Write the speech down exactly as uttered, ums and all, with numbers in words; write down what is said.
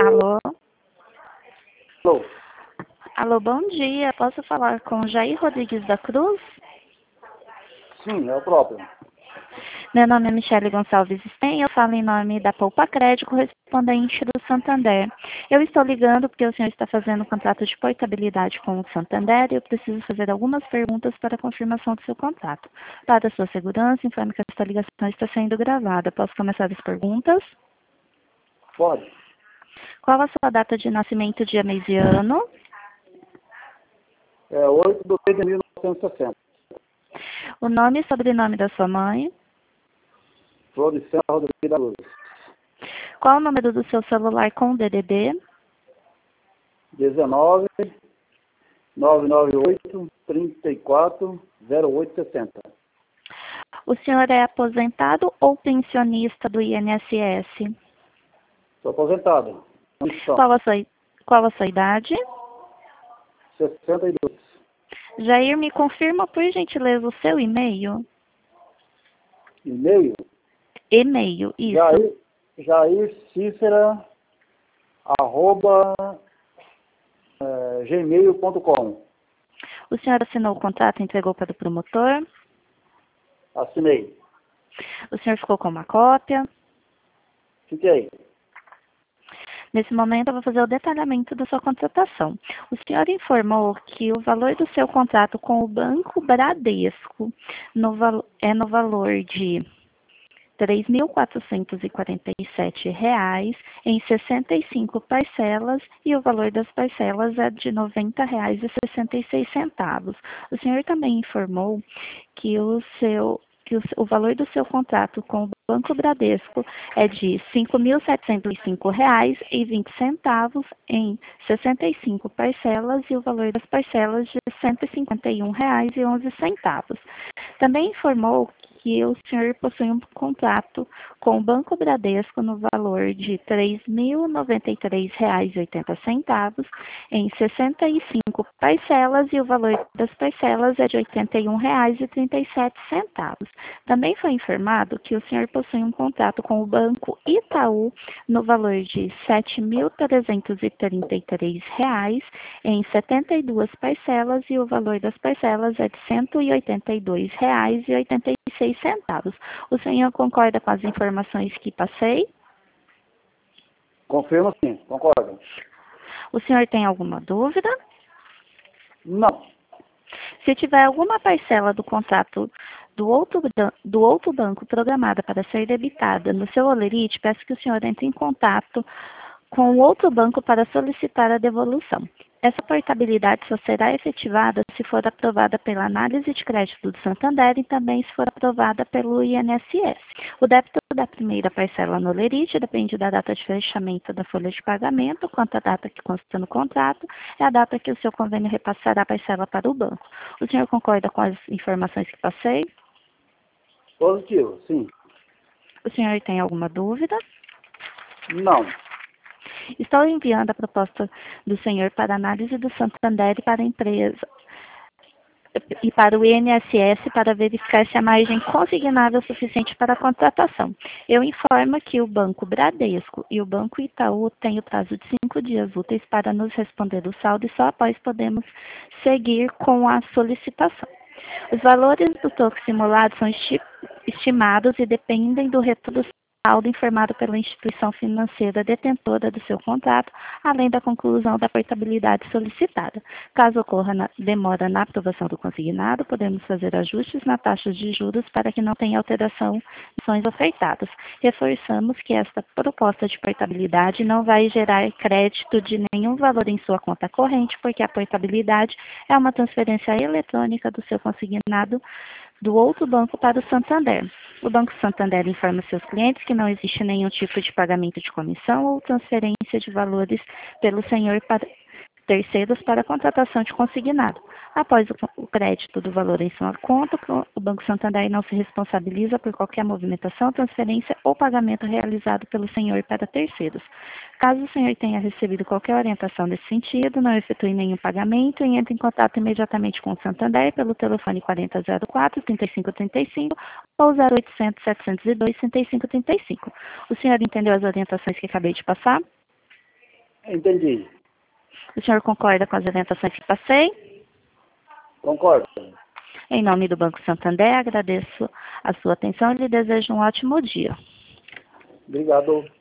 Alô? Alô? Alô, bom dia. Posso falar com Jair Rodrigues da Cruz? Sim, é o próprio. Meu nome é Michele Gonçalves Sten, eu falo em nome da Poupa Crédito, correspondente do Santander. Eu estou ligando porque o senhor está fazendo um contrato de portabilidade com o Santander e eu preciso fazer algumas perguntas para a confirmação do seu contrato. Para a sua segurança, informe que esta ligação está sendo gravada. Posso começar as perguntas? Pode. Qual a sua data de nascimento, dia, mês e ano? É oito de outubro de mil novecentos e sessenta. O nome e sobrenome da sua mãe? Flor de Serra Rodrigues da Luz. Qual o número do seu celular com D D D? dezenove, novecentos e noventa e oito, trinta e quatro, zero oito sessenta. O senhor é aposentado ou pensionista do I N S S? Sou aposentado. Condição. Qual a sua, qual a sua idade? sessenta e dois. Jair, me confirma, por gentileza, o seu e-mail? E-mail? E-mail, isso. Jair, Jair Cícera, arroba, é, gmail ponto com. O senhor assinou o contrato e entregou para o promotor? Assinei. O senhor ficou com uma cópia? Fiquei. Nesse momento, eu vou fazer o detalhamento da sua contratação. O senhor informou que o valor do seu contrato com o Banco Bradesco no val- é no valor de três mil quatrocentos e quarenta e sete reais em sessenta e cinco parcelas e o valor das parcelas é de noventa reais e sessenta e seis centavos. O senhor também informou que o seu que o, o valor do seu contrato com o Banco Bradesco é de cinco mil setecentos e cinco reais e vinte centavos em sessenta e cinco parcelas e o valor das parcelas de cento e cinquenta e um reais e onze centavos. Também informou que o senhor possui um contrato com o Banco Bradesco no valor de três mil noventa e três reais e oitenta centavos em sessenta e cinco parcelas e o valor das parcelas é de oitenta e um reais e trinta e sete centavos. Também foi informado que o senhor possui um contrato com o Banco Itaú no valor de sete mil trezentos e trinta e três reais em setenta e duas parcelas e o valor das parcelas é de cento e oitenta e dois reais e oitenta e seis centavos. O senhor concorda com as informações que passei? Confirmo sim, concordo. O senhor tem alguma dúvida? Não. Se tiver alguma parcela do contrato do outro, do outro banco programada para ser debitada no seu holerite, peço que o senhor entre em contato com o outro banco para solicitar a devolução. Essa portabilidade só será efetivada se for aprovada pela análise de crédito do Santander e também se for aprovada pelo I N S S. O débito da primeira parcela no holerite depende da data de fechamento da folha de pagamento, quanto à data que consta no contrato, é a data que o seu convênio repassará a parcela para o banco. O senhor concorda com as informações que passei? Positivo, sim. O senhor tem alguma dúvida? Não. Estou enviando a proposta do senhor para análise do Santander e para a empresa e para o I N S S para verificar se a margem consignável é suficiente para a contratação. Eu informo que o Banco Bradesco e o Banco Itaú têm o prazo de cinco dias úteis para nos responder o saldo e só após podemos seguir com a solicitação. Os valores do toque simulado são esti estimados e dependem do retorno do saldo informado pela instituição financeira detentora do seu contrato, além da conclusão da portabilidade solicitada. Caso ocorra na, demora na aprovação do consignado, podemos fazer ajustes na taxa de juros para que não tenha alteração nas ações ofertadas. Reforçamos que esta proposta de portabilidade não vai gerar crédito de nenhum valor em sua conta corrente, porque a portabilidade é uma transferência eletrônica do seu consignado do outro banco para o Santander. O Banco Santander informa seus clientes que não existe nenhum tipo de pagamento de comissão ou transferência de valores pelo senhor para terceiros para a contratação de consignado. Após o crédito do valor em sua conta, o Banco Santander não se responsabiliza por qualquer movimentação, transferência ou pagamento realizado pelo senhor para terceiros. Caso o senhor tenha recebido qualquer orientação nesse sentido, não efetue nenhum pagamento e entre em contato imediatamente com o Santander pelo telefone quarenta zero quatro, trinta e cinco trinta e cinco ou zero oitocentos, setecentos e dois, trinta e cinco trinta e cinco. O senhor entendeu as orientações que acabei de passar? Entendi. O senhor concorda com as orientações que passei? Concordo. Em nome do Banco Santander, agradeço a sua atenção e lhe desejo um ótimo dia. Obrigado.